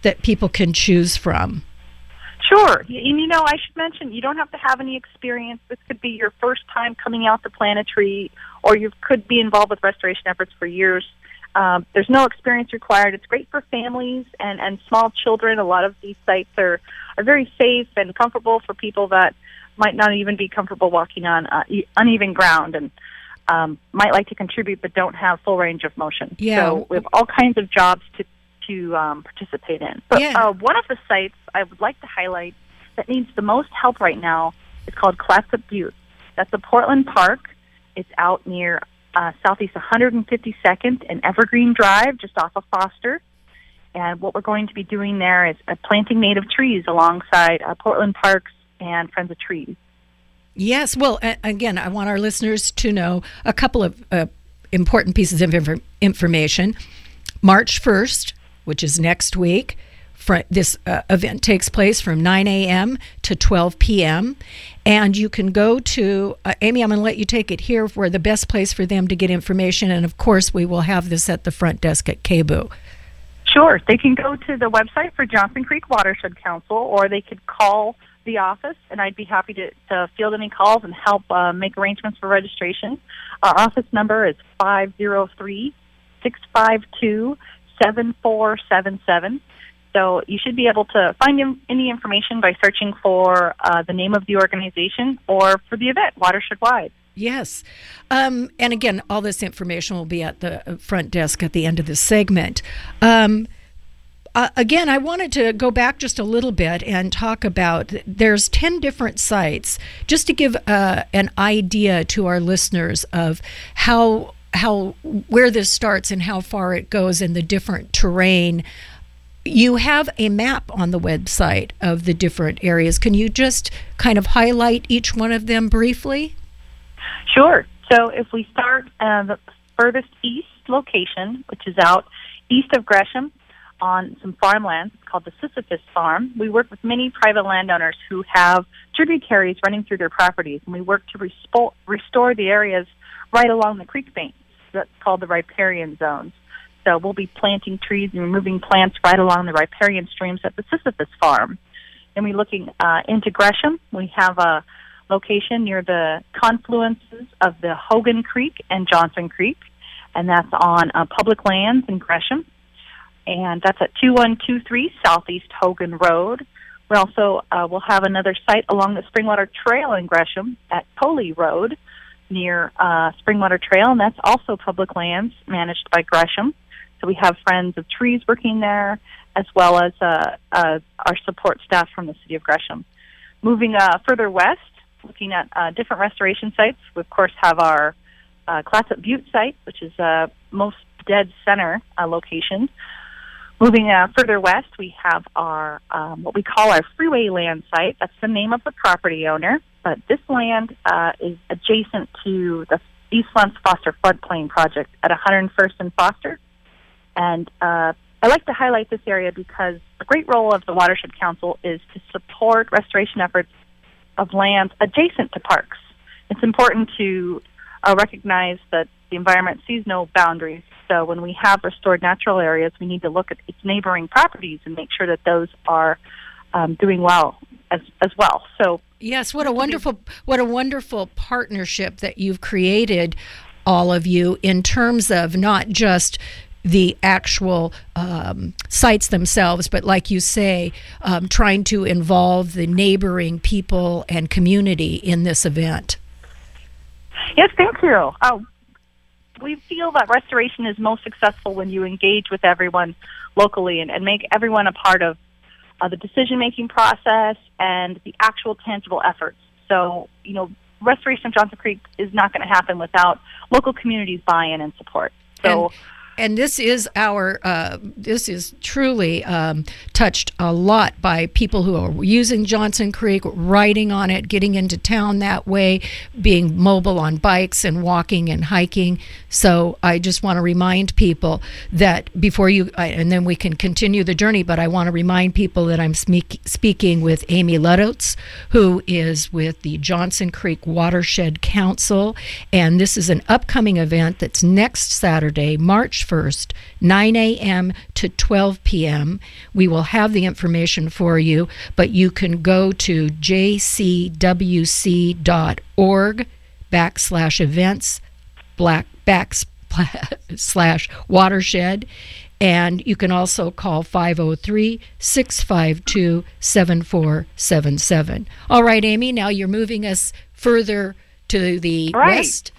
that people can choose from? Sure. And, I should mention, you don't have to have any experience. This could be your first time coming out to plant a tree, or you could be involved with restoration efforts for years. There's no experience required. It's great for families and small children. A lot of these sites are very safe and comfortable for people that might not even be comfortable walking on uneven ground and might like to contribute but don't have full range of motion. Yeah. So we have all kinds of jobs to participate in. But one of the sites I would like to highlight that needs the most help right now is called Clatsop Butte. That's a Portland park. It's out near Southeast 152nd and Evergreen Drive, just off of Foster. And what we're going to be doing there is planting native trees alongside Portland Parks and Friends of Trees. Yes. Well, again, I want our listeners to know a couple of important pieces of information. March 1st, which is next week, this event takes place from 9 a.m. to 12 p.m. And you can go to, Amy, I'm going to let you take it here for the best place for them to get information. And, of course, we will have this at the front desk at KBOO. Sure. They can go to the website for Johnson Creek Watershed Council, or they could call the office, and I'd be happy to field any calls and help make arrangements for registration. Our office number is 503-652-7477. So you should be able to find any information by searching for the name of the organization or for the event, Watershed Wide. Yes. And again, all this information will be at the front desk at the end of this segment. Again, I wanted to go back just a little bit and talk about, there's 10 different sites, just to give an idea to our listeners of where this starts and how far it goes in the different terrain. You have a map on the website of the different areas. Can you just kind of highlight each one of them briefly? Sure. So if we start the furthest east location, which is out east of Gresham on some farmlands called the Sisyphus Farm, we work with many private landowners who have tributaries running through their properties, and we work to restore the areas right along the creek banks. That's called the riparian zones. So we'll be planting trees and removing plants right along the riparian streams at the Sisyphus Farm. And we're looking into Gresham. We have a location near the confluences of the Hogan Creek and Johnson Creek, and that's on public lands in Gresham. And that's at 2123 Southeast Hogan Road. We also will have another site along the Springwater Trail in Gresham at Coley Road near Springwater Trail, and that's also public lands managed by Gresham. So we have Friends of Trees working there, as well as our support staff from the city of Gresham. Moving further west, looking at different restoration sites, we of course have our Clatsop Butte site, which is most dead center location. Moving further west, we have our what we call our freeway land site. That's the name of the property owner, but this land is adjacent to the East Lance Foster Floodplain Project at 101st and Foster. And I like to highlight this area because a great role of the Watershed Council is to support restoration efforts of lands adjacent to parks. It's important to recognize that the environment sees no boundaries. So when we have restored natural areas, we need to look at its neighboring properties and make sure that those are doing well as well. So yes, what a wonderful partnership that you've created, all of you, in terms of not just the actual sites themselves, but like you say, trying to involve the neighboring people and community in this event. Yes, thank you. We feel that restoration is most successful when you engage with everyone locally and make everyone a part of the decision-making process and the actual tangible efforts. So, restoration of Johnson Creek is not going to happen without local communities' buy-in and support. So. And this is this is truly touched a lot by people who are using Johnson Creek, riding on it, getting into town that way, being mobile on bikes and walking and hiking. So I just want to remind people that before and then we can continue the journey, but I want to remind people that I'm speaking with Amy Ludotz, who is with the Johnson Creek Watershed Council. And this is an upcoming event that's next Saturday, March March 1st, 9 a.m. to 12 p.m. We will have the information for you, but you can go to jcwc.org/events /watershed, and you can also call 503-652-7477. All right, Amy, now you're moving us further to the west.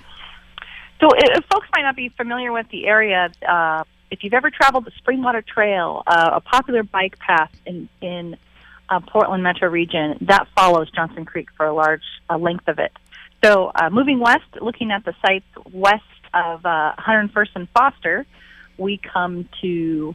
So if folks might not be familiar with the area, if you've ever traveled the Springwater Trail, a popular bike path in Portland metro region, that follows Johnson Creek for a large length of it. So moving west, looking at the sites west of 101st and Foster, we come to,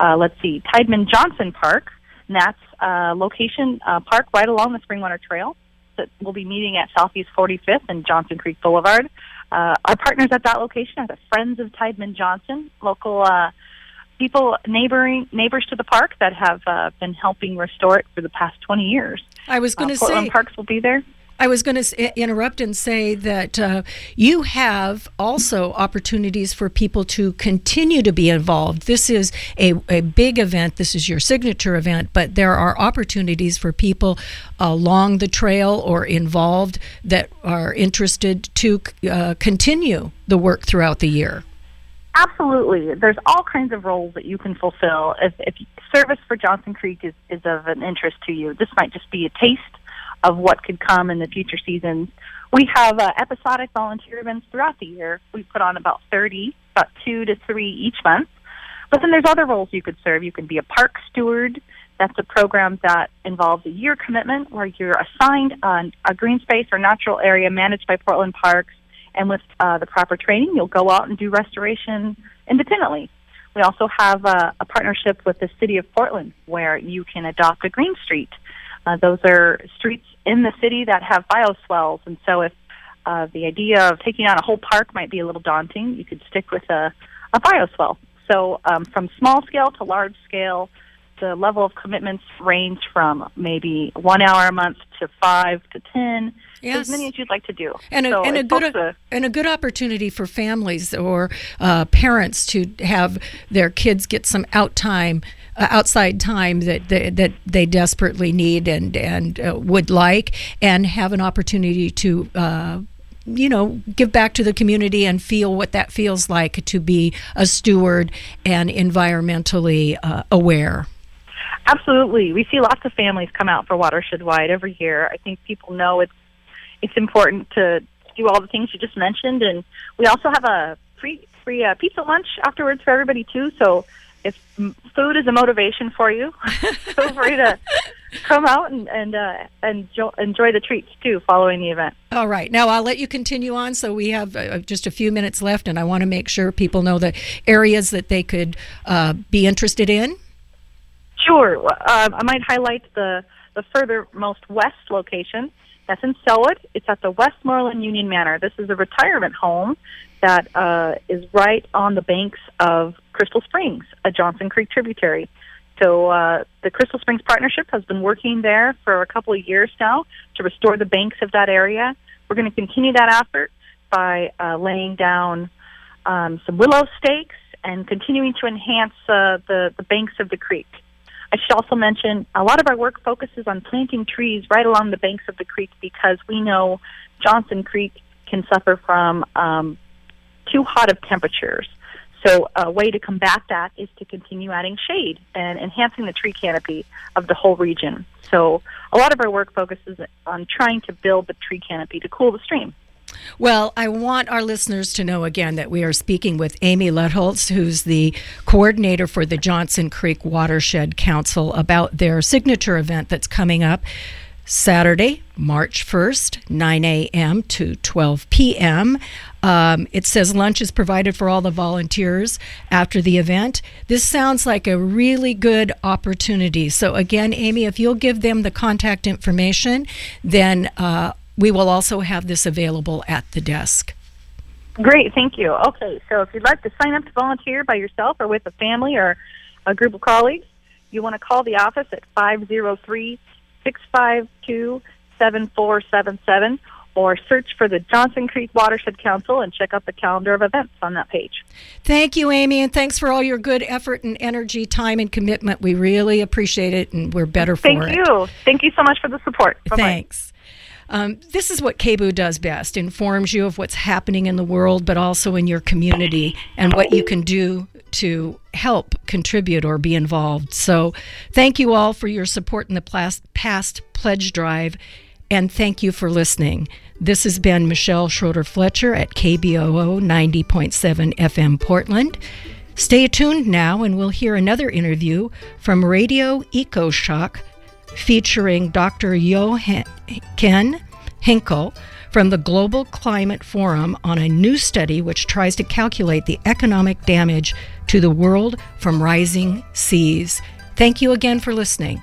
Tideman Johnson Park, and that's a location park right along the Springwater Trail that we'll be meeting at Southeast 45th and Johnson Creek Boulevard. Our partners at that location are the Friends of Tideman Johnson, local people, neighbors to the park that have been helping restore it for the past 20 years. I was going to Portland Parks will be there. I was going to interrupt and say that you have also opportunities for people to continue to be involved. This is a big event. This is your signature event, but there are opportunities for people along the trail or involved that are interested to continue the work throughout the year. Absolutely. There's all kinds of roles that you can fulfill. If service for Johnson Creek is of an interest to you, this might just be a taste of what could come in the future seasons. We have episodic volunteer events throughout the year. We put on about 2 to 3 each month. But then there's other roles you could serve. You can be a park steward. That's a program that involves a year commitment where you're assigned a green space or natural area managed by Portland Parks, and with the proper training, you'll go out and do restoration independently. We also have a partnership with the City of Portland where you can adopt a green street. Those are streets in the city that have bioswales, and so if the idea of taking on a whole park might be a little daunting, you could stick with a bioswale. So from small scale to large scale, the level of commitments range from maybe 1 hour a month to 5 to 10, as many as you'd like to do. And a good opportunity for families or parents to have their kids get some outside time that they desperately need and would like, and have an opportunity to give back to the community and feel what that feels like to be a steward and environmentally aware. Absolutely. We see lots of families come out for Watershed Wide every year. I think people know it's important to do all the things you just mentioned, and we also have a free pizza lunch afterwards for everybody too. So if food is a motivation for you, feel free to come out and enjoy the treats too following the event. All right. Now I'll let you continue on. So we have just a few minutes left, and I want to make sure people know the areas that they could be interested in. Sure. I might highlight the furthermost west location. That's in Selwood. It's at the Westmoreland Union Manor. This is a retirement home that is right on the banks of Crystal Springs, a Johnson Creek tributary. So the Crystal Springs Partnership has been working there for a couple of years now to restore the banks of that area. We're going to continue that effort by laying down some willow stakes and continuing to enhance the banks of the creek. I should also mention a lot of our work focuses on planting trees right along the banks of the creek because we know Johnson Creek can suffer from too hot of temperatures. So a way to combat that is to continue adding shade and enhancing the tree canopy of the whole region. So a lot of our work focuses on trying to build the tree canopy to cool the stream. Well, I want our listeners to know again that we are speaking with Amy Letholz, who's the coordinator for the Johnson Creek Watershed Council, about their signature event that's coming up Saturday, March 1st, 9 a.m. to 12 p.m. It says lunch is provided for all the volunteers after the event. This sounds like a really good opportunity. So again, Amy, if you'll give them the contact information, then we will also have this available at the desk. Great, thank you. Okay, so if you'd like to sign up to volunteer by yourself or with a family or a group of colleagues, you want to call the office at 503-652-7477, or search for the Johnson Creek Watershed Council and check out the calendar of events on that page. Thank you, Amy, and thanks for all your good effort and energy, time, and commitment. We really appreciate it, and we're better for it. Thank you. Thank you so much for the support. Bye-bye. Thanks. This is what KBOO does best, informs you of what's happening in the world, but also in your community and what you can do to help contribute or be involved. So thank you all for your support in the past pledge drive, and thank you for listening. This has been Michelle Schroeder-Fletcher at KBOO 90.7 FM Portland. Stay tuned now, and we'll hear another interview from Radio EcoShock featuring Dr. Jochen Henkel from the Global Climate Forum on a new study which tries to calculate the economic damage to the world from rising seas. Thank you again for listening.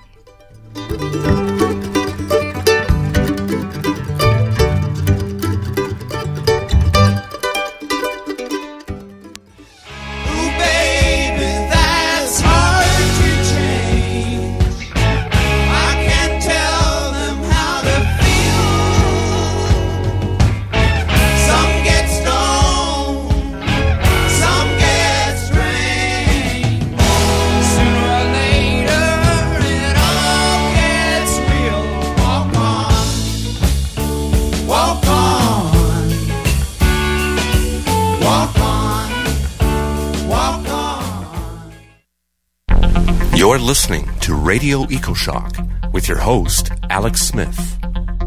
You're listening to Radio EcoShock with your host, Alex Smith.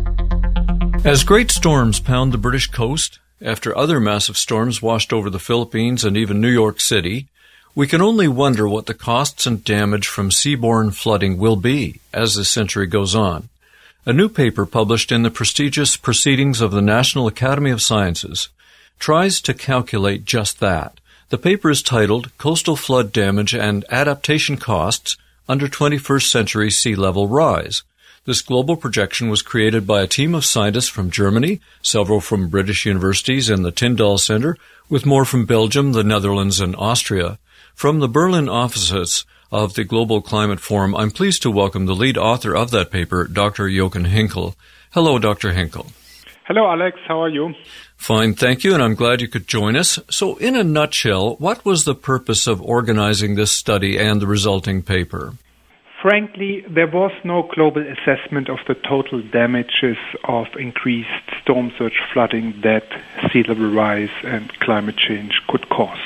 As great storms pound the British coast, after other massive storms washed over the Philippines and even New York City, we can only wonder what the costs and damage from seaborne flooding will be as this century goes on. A new paper published in the prestigious Proceedings of the National Academy of Sciences tries to calculate just that. The paper is titled Coastal Flood Damage and Adaptation Costs Under 21st Century Sea Level Rise. This global projection was created by a team of scientists from Germany, several from British universities and the Tyndall Center, with more from Belgium, the Netherlands, and Austria. From the Berlin offices of the Global Climate Forum, I'm pleased to welcome the lead author of that paper, Dr. Jochen Henkel. Hello, Dr. Henkel. Hello, Alex. How are you? Fine, thank you, and I'm glad you could join us. So, in a nutshell, what was the purpose of organizing this study and the resulting paper? Frankly, there was no global assessment of the total damages of increased storm surge flooding that sea level rise and climate change could cause.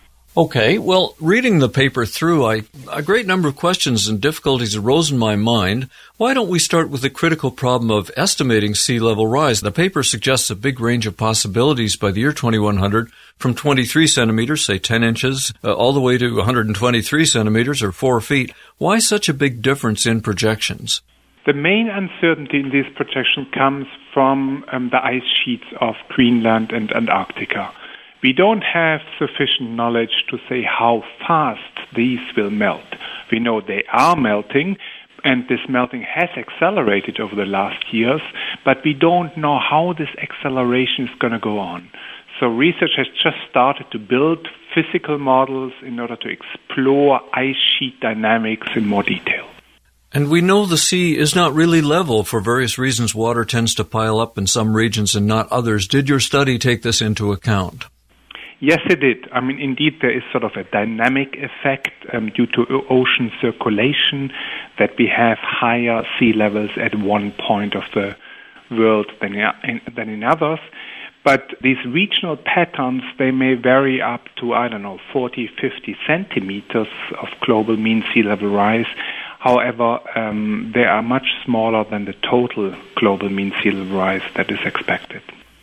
Okay, well, reading the paper through, a great number of questions and difficulties arose in my mind. Why don't we start with the critical problem of estimating sea level rise? The paper suggests a big range of possibilities by the year 2100, from 23 centimeters, say 10 inches, all the way to 123 centimeters, or 4 feet. Why such a big difference in projections? The main uncertainty in this projection comes from the ice sheets of Greenland and Antarctica. We don't have sufficient knowledge to say how fast these will melt. We know they are melting, and this melting has accelerated over the last years, but we don't know how this acceleration is going to go on. So research has just started to build physical models in order to explore ice sheet dynamics in more detail. And we know the sea is not really level. For various reasons, water tends to pile up in some regions and not others. Did your study take this into account? Yes, it did. I mean, indeed, there is sort of a dynamic effect due to ocean circulation that we have higher sea levels at one point of the world than in others. But these regional patterns, they may vary up to, 40, 50 centimeters of global mean sea level rise. However, they are much smaller than the total global mean sea level rise that is expected.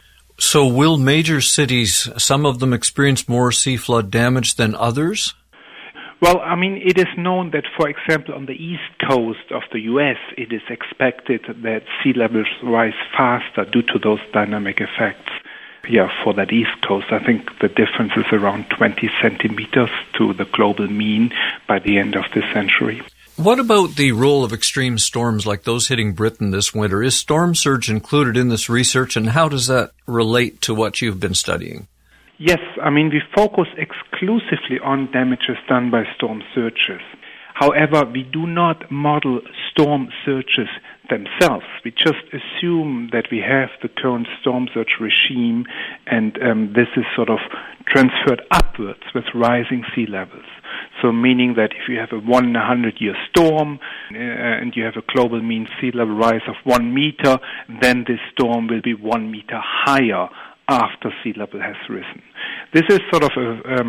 So will major cities, some of them experience more sea flood damage than others? Well, I mean, it is known that, for example, on the east coast of the U.S., it is expected that sea levels rise faster due to those dynamic effects. Yeah, for that east coast, I think the difference is around 20 centimeters to the global mean by the end of this century. What about the role of extreme storms like those hitting Britain this winter? Is storm surge included in this research, and how does that relate to what you've been studying? Yes, I mean, we focus exclusively on damages done by storm surges. However, we do not model storm surges themselves. We just assume that we have the current storm surge regime, and this is sort of transferred upwards with rising sea levels. So meaning that if you have a 1 in a 100-year storm and you have a global mean sea level rise of 1 meter, then this storm will be 1 meter higher after sea level has risen. This is sort of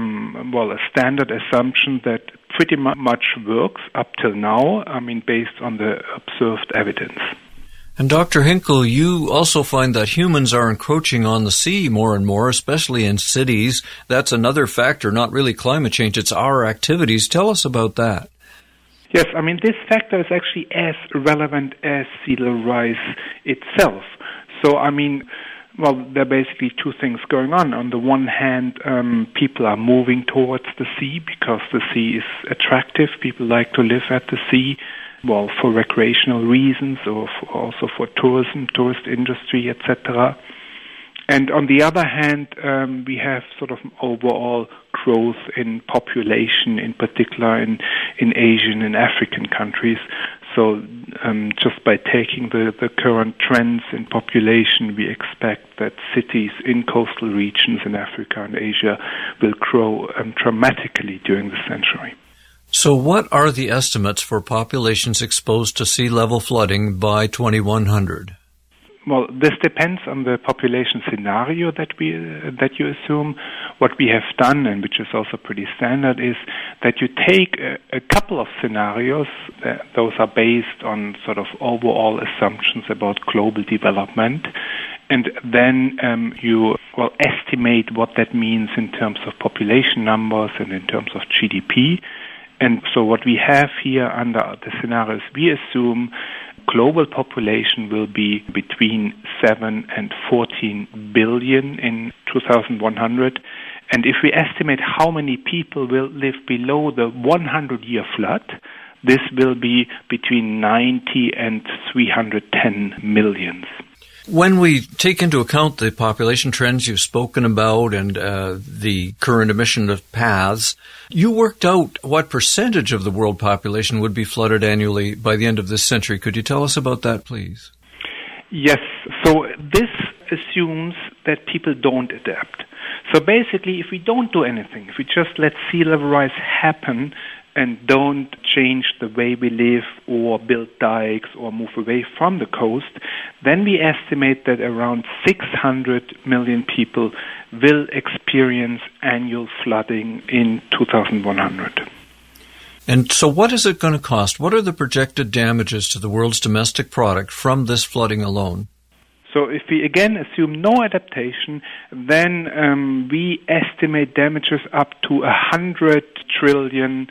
a standard assumption that pretty much works up till now, based on the observed evidence. And Dr. Hinkle, you also find that humans are encroaching on the sea more and more, especially in cities. That's another factor, not really climate change, it's our activities. Tell us about that. Yes, this factor is actually as relevant as sea level rise itself. So, there are basically two things going on. On the one hand, people are moving towards the sea because the sea is attractive. People like to live at the sea, for recreational reasons or also for tourism, tourist industry, etc. And on the other hand, we have sort of overall growth in population, in particular in Asian and African countries. So just by taking the current trends in population, we expect that cities in coastal regions in Africa and Asia will grow dramatically during the century. So what are the estimates for populations exposed to sea level flooding by 2100? Well, this depends on the population scenario that you assume. What we have done, and which is also pretty standard, is that you take a couple of scenarios. Those are based on sort of overall assumptions about global development, and then you estimate what that means in terms of population numbers and in terms of GDP. And so what we have here under the scenarios, we assume global population will be between 7 and 14 billion in 2100. And if we estimate how many people will live below the 100-year flood, this will be between 90 and 310 million. When we take into account the population trends you've spoken about and the current emission of paths, you worked out what percentage of the world population would be flooded annually by the end of this century. Could you tell us about that, please? Yes. So this assumes that people don't adapt. So basically, if we don't do anything, if we just let sea level rise happen and don't change the way we live or build dikes or move away from the coast, then we estimate that around 600 million people will experience annual flooding in 2100. And so what is it going to cost? What are the projected damages to the world's domestic product from this flooding alone? So if we again assume no adaptation, then we estimate damages up to $100 trillion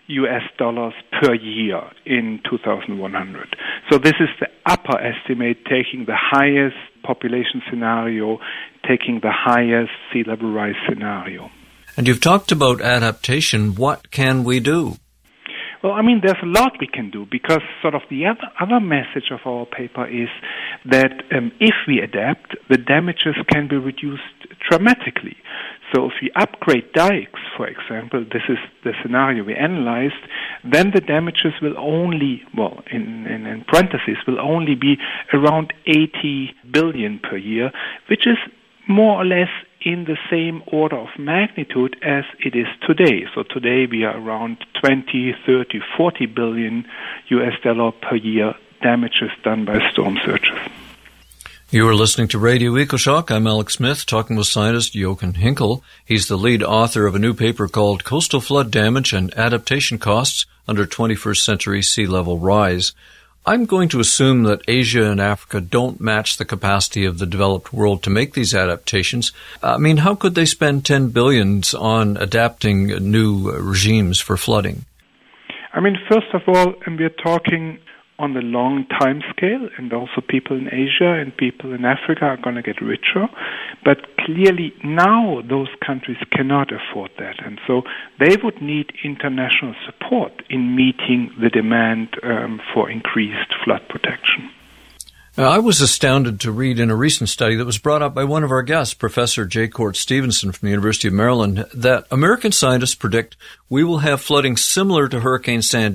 per year in 2100. So this is the upper estimate, taking the highest population scenario, taking the highest sea level rise scenario. And you've talked about adaptation. What can we do? Well, there's a lot we can do, because sort of the other message of our paper is that if we adapt, the damages can be reduced dramatically. So if we upgrade dikes, for example, this is the scenario we analyzed, then the damages will only, in parentheses, will only be around 80 billion per year, which is more or less in the same order of magnitude as it is today. So today we are around 20, 30, 40 billion US dollar per year damages done by storm surges. You are listening to Radio EcoShock. I'm Alex Smith, talking with scientist Jochen Hinkle. He's the lead author of a new paper called Coastal Flood Damage and Adaptation Costs Under 21st Century Sea Level Rise. I'm going to assume that Asia and Africa don't match the capacity of the developed world to make these adaptations. How could they spend $10 billion on adapting new regimes for flooding? First of all, we're talking on the long time scale, and also people in Asia and people in Africa are going to get richer. But clearly now those countries cannot afford that, and so they would need international support in meeting the demand for increased flood protection. I was astounded to read in a recent study that was brought up by one of our guests, Professor J. Court Stevenson from the University of Maryland, that American scientists predict we will have flooding similar to Hurricane Sandy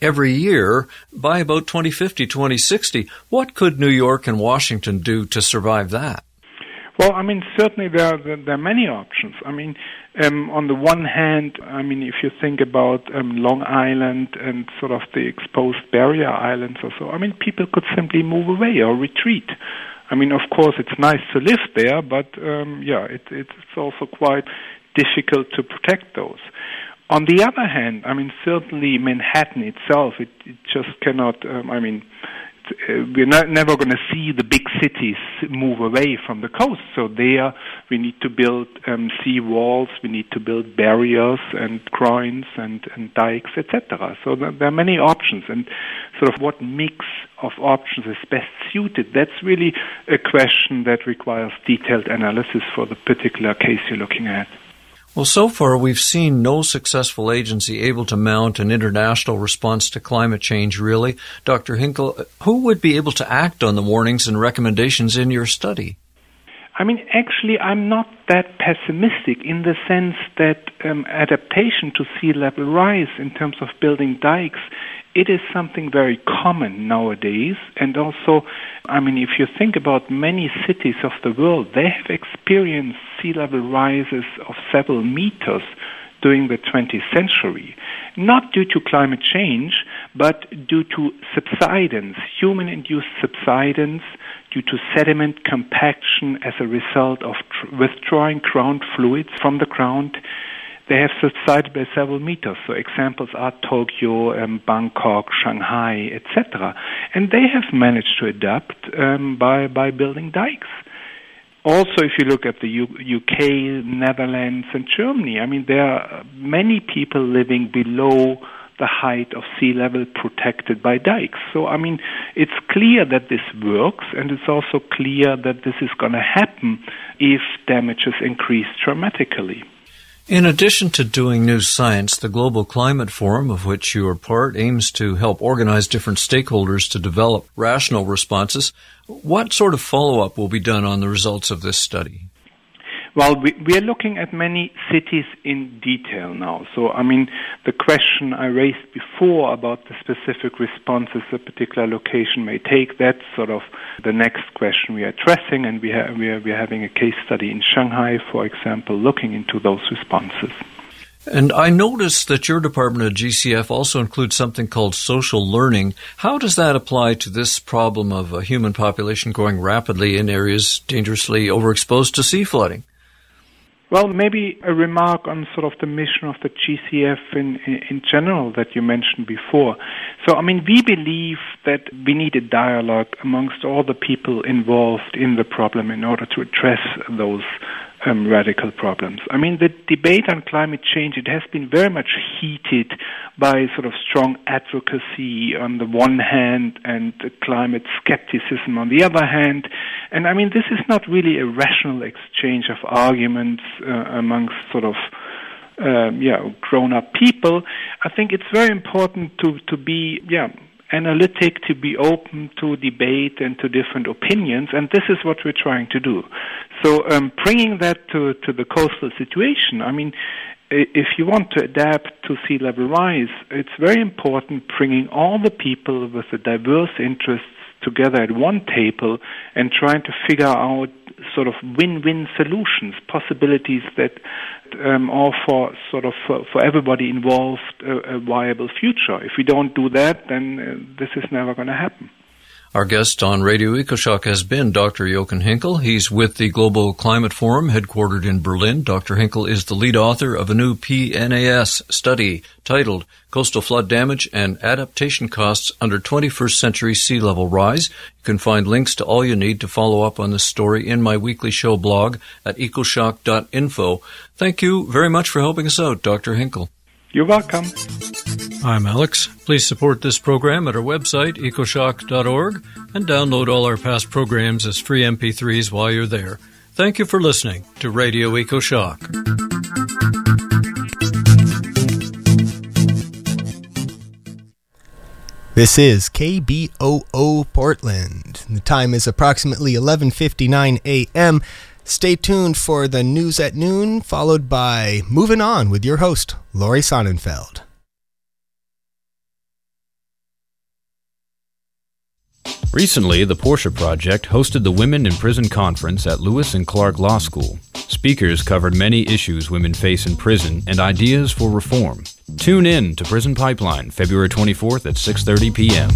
every year by about 2050, 2060. What could New York and Washington do to survive that? Well, I mean, certainly there are many options. I mean, on the one hand, I mean, if you think about Long Island and sort of the exposed barrier islands or so, I mean, people could simply move away or retreat. I mean, of course, it's nice to live there, but it's also quite difficult to protect those. On the other hand, I mean, certainly Manhattan itself, it just cannot, we're never going to see the big cities move away from the coast. So there we need to build sea walls, we need to build barriers and groins and dikes, etc. So there are many options. And sort of what mix of options is best suited, that's really a question that requires detailed analysis for the particular case you're looking at. Well, so far we've seen no successful agency able to mount an international response to climate change, really. Dr. Hinkle, who would be able to act on the warnings and recommendations in your study? I mean, actually, I'm not that pessimistic in the sense that adaptation to sea level rise in terms of building dikes, it is something very common nowadays. And also, I mean, if you think about many cities of the world, they have experienced sea level rises of several meters during the 20th century, not due to climate change, but due to subsidence, human-induced subsidence, due to sediment compaction as a result of withdrawing ground fluids from the ground. They have subsided by several meters. So examples are Tokyo, Bangkok, Shanghai, etc. And they have managed to adapt by building dikes. Also, if you look at the UK, Netherlands, and Germany, I mean, there are many people living below the height of sea level protected by dikes. So, I mean, it's clear that this works, and it's also clear that this is going to happen if damages increase dramatically. In addition to doing new science, the Global Climate Forum, of which you are part, aims to help organize different stakeholders to develop rational responses. What sort of follow-up will be done on the results of this study? Well, we are looking at many cities in detail now. So, I mean, the question I raised before about the specific responses a particular location may take, that's sort of the next question we are addressing, and we are having a case study in Shanghai, for example, looking into those responses. And I noticed that your department at GCF also includes something called social learning. How does that apply to this problem of a human population growing rapidly in areas dangerously overexposed to sea flooding? Well, maybe a remark on sort of the mission of the GCF in general that you mentioned before. So, I mean, we believe that we need a dialogue amongst all the people involved in the problem in order to address those radical problems. I mean, the debate on climate change, it has been very much heated by sort of strong advocacy on the one hand and climate skepticism on the other hand. And I mean, this is not really a rational exchange of arguments amongst sort of grown-up people. I think it's very important to be analytic, to be open to debate and to different opinions, and this is what we're trying to do. So bringing that to the coastal situation, I mean, if you want to adapt to sea level rise, it's very important bringing all the people with the diverse interests together at one table and trying to figure out sort of win-win solutions, possibilities that offer sort of for everybody involved a viable future. If we don't do that, then this is never going to happen. Our guest on Radio EcoShock has been Dr. Jochen Hinkle. He's with the Global Climate Forum, headquartered in Berlin. Dr. Hinkle is the lead author of a new PNAS study titled Coastal Flood Damage and Adaptation Costs Under 21st Century Sea Level Rise. You can find links to all you need to follow up on this story in my weekly show blog at ecoshock.info. Thank you very much for helping us out, Dr. Hinkle. You're welcome. I'm Alex. Please support this program at our website, ecoshock.org, and download all our past programs as free MP3s while you're there. Thank you for listening to Radio EcoShock. This is KBOO Portland. The time is approximately 11:59 a.m. Stay tuned for the news at noon, followed by Moving On with your host, Lori Sonnenfeld. Recently, the Portia Project hosted the Women in Prison Conference at Lewis and Clark Law School. Speakers covered many issues women face in prison and ideas for reform. Tune in to Prison Pipeline, February 24th at 6:30 p.m.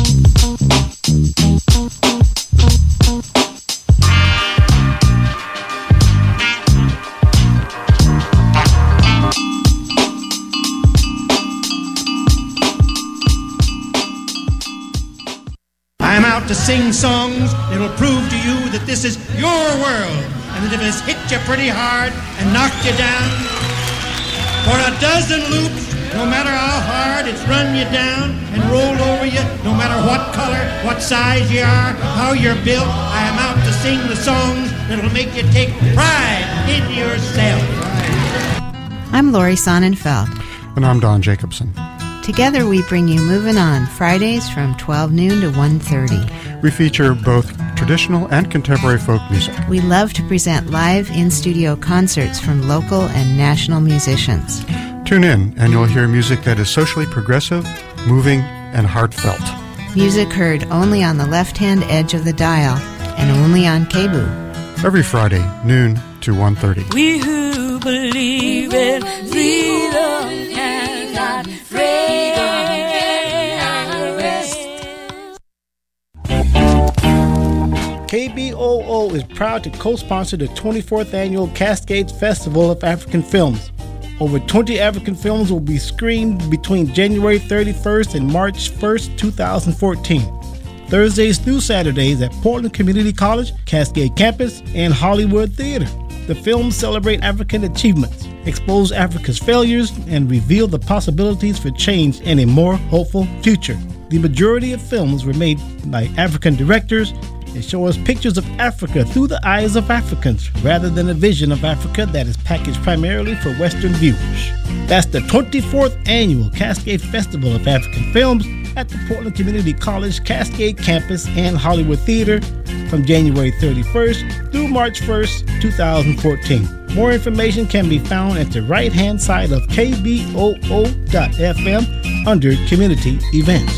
I'm out to sing songs that'll prove to you that this is your world, and that if it's hit you pretty hard and knocked you down, for a dozen loops, no matter how hard it's run you down and rolled over you, no matter what color, what size you are, how you're built, I am out to sing the songs that'll make you take pride in yourself. I'm Lori Sonnenfeld. And I'm Don Jacobson. Together we bring you Moving On, Fridays from 12 noon to 1:30. We feature both traditional and contemporary folk music. We love to present live in-studio concerts from local and national musicians. Tune in and you'll hear music that is socially progressive, moving, and heartfelt. Music heard only on the left-hand edge of the dial and only on KBOO. Every Friday, noon to 1:30. We who believe in freedom cannot KBOO is proud to co-sponsor the 24th Annual Cascades Festival of African Films. Over 20 African films will be screened between January 31st and March 1st, 2014. Thursdays through Saturdays at Portland Community College, Cascade Campus, and Hollywood Theater. The films celebrate African achievements, expose Africa's failures, and reveal the possibilities for change and a more hopeful future. The majority of films were made by African directors and show us pictures of Africa through the eyes of Africans, rather than a vision of Africa that is packaged primarily for Western viewers. That's the 24th Annual Cascade Festival of African Films at the Portland Community College, Cascade Campus, and Hollywood Theater from January 31st through March 1st, 2014. More information can be found at the right-hand side of kboo.fm under Community Events.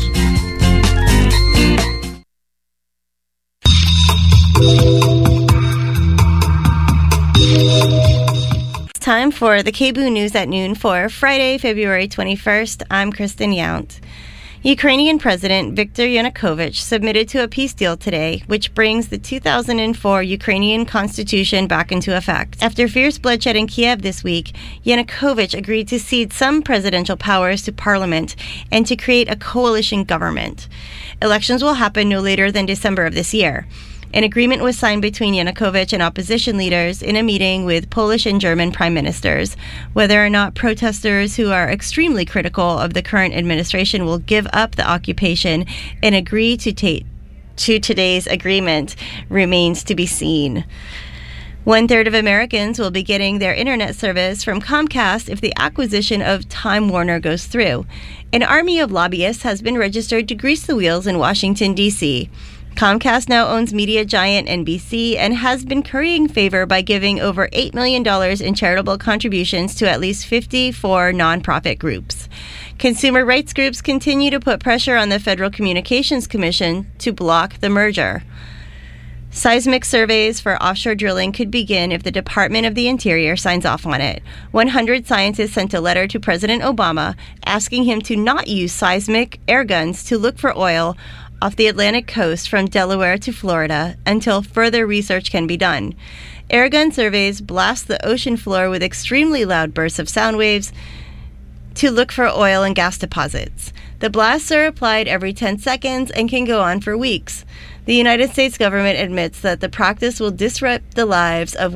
It's time for the KBOO News at Noon for Friday, February 21st. I'm Kristen Yount. Ukrainian President Viktor Yanukovych submitted to a peace deal today, which brings the 2004 Ukrainian constitution back into effect. After fierce bloodshed in Kiev this week, Yanukovych agreed to cede some presidential powers to parliament and to create a coalition government. Elections will happen no later than December of this year. An agreement was signed between Yanukovych and opposition leaders in a meeting with Polish and German prime ministers. Whether or not protesters who are extremely critical of the current administration will give up the occupation and agree to today's agreement remains to be seen. 1/3 of Americans will be getting their internet service from Comcast if the acquisition of Time Warner goes through. An army of lobbyists has been registered to grease the wheels in Washington, D.C. Comcast now owns media giant NBC and has been currying favor by giving over $8 million in charitable contributions to at least 54 nonprofit groups. Consumer rights groups continue to put pressure on the Federal Communications Commission to block the merger. Seismic surveys for offshore drilling could begin if the Department of the Interior signs off on it. 100 scientists sent a letter to President Obama asking him to not use seismic air guns to look for oil off the Atlantic coast from Delaware to Florida until further research can be done. Airgun surveys blast the ocean floor with extremely loud bursts of sound waves to look for oil and gas deposits. The blasts are applied every 10 seconds and can go on for weeks. The United States government admits that the practice will disrupt the lives of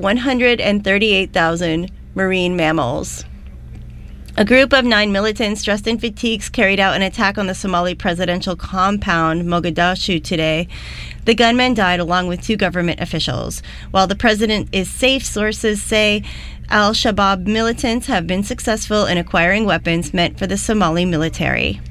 138,000 marine mammals. A group of 9 militants dressed in fatigues carried out an attack on the Somali presidential compound, Mogadishu, today. The gunmen died along with 2 government officials. While the president is safe, sources say al-Shabaab militants have been successful in acquiring weapons meant for the Somali military.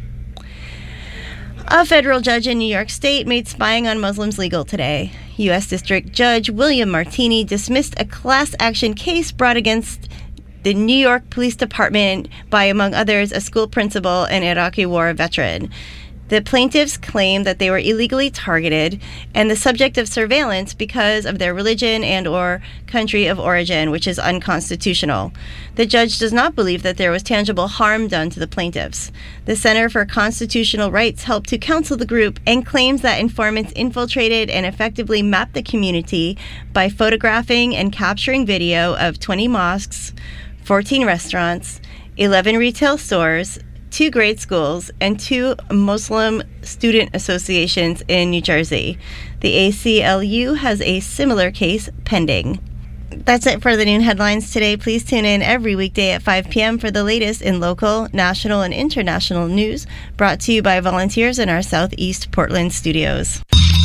A federal judge in New York State made spying on Muslims legal today. U.S. District Judge William Martini dismissed a class action case brought against the New York Police Department by, among others, a school principal and Iraqi war veteran. The plaintiffs claim that they were illegally targeted and the subject of surveillance because of their religion and or country of origin, which is unconstitutional. The judge does not believe that there was tangible harm done to the plaintiffs. The Center for Constitutional Rights helped to counsel the group and claims that informants infiltrated and effectively mapped the community by photographing and capturing video of 20 mosques, 14 restaurants, 11 retail stores, 2 grade schools, and 2 Muslim student associations in New Jersey. The ACLU has a similar case pending. That's it for the noon headlines today. Please tune in every weekday at 5 p.m. for the latest in local, national, and international news, brought to you by volunteers in our Southeast Portland studios.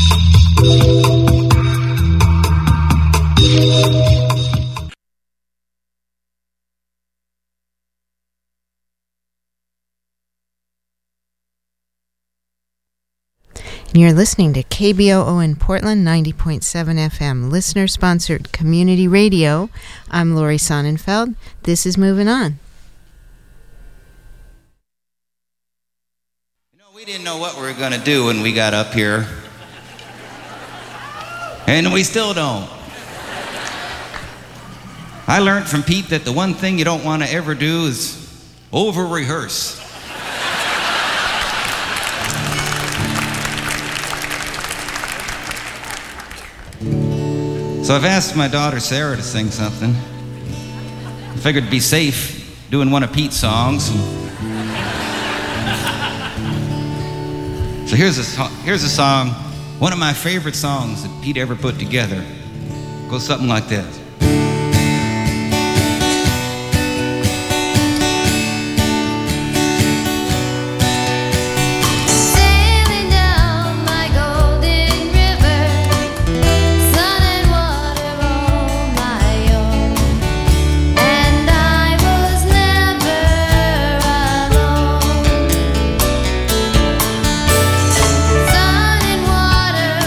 You're listening to KBOO in Portland, 90.7 FM, listener-sponsored community radio. I'm Lori Sonnenfeld. This is Moving On. We didn't know what we were going to do when we got up here. And we still don't. I learned from Pete that the one thing you don't want to ever do is over-rehearse. So I've asked my daughter Sarah to sing something. I figured it'd be safe doing one of Pete's songs. So here's a song, one of my favorite songs that Pete ever put together. It goes something like this.